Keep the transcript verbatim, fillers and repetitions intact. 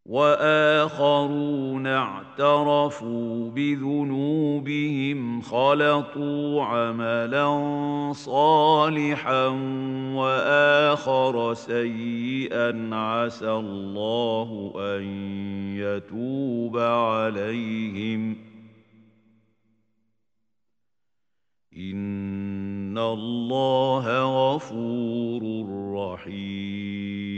وآخرون اعترفوا بذنوبهم خلطوا عملا صالحا وآخر سيئا عسى الله أن يتوب عليهم إن الله غفور رحيم.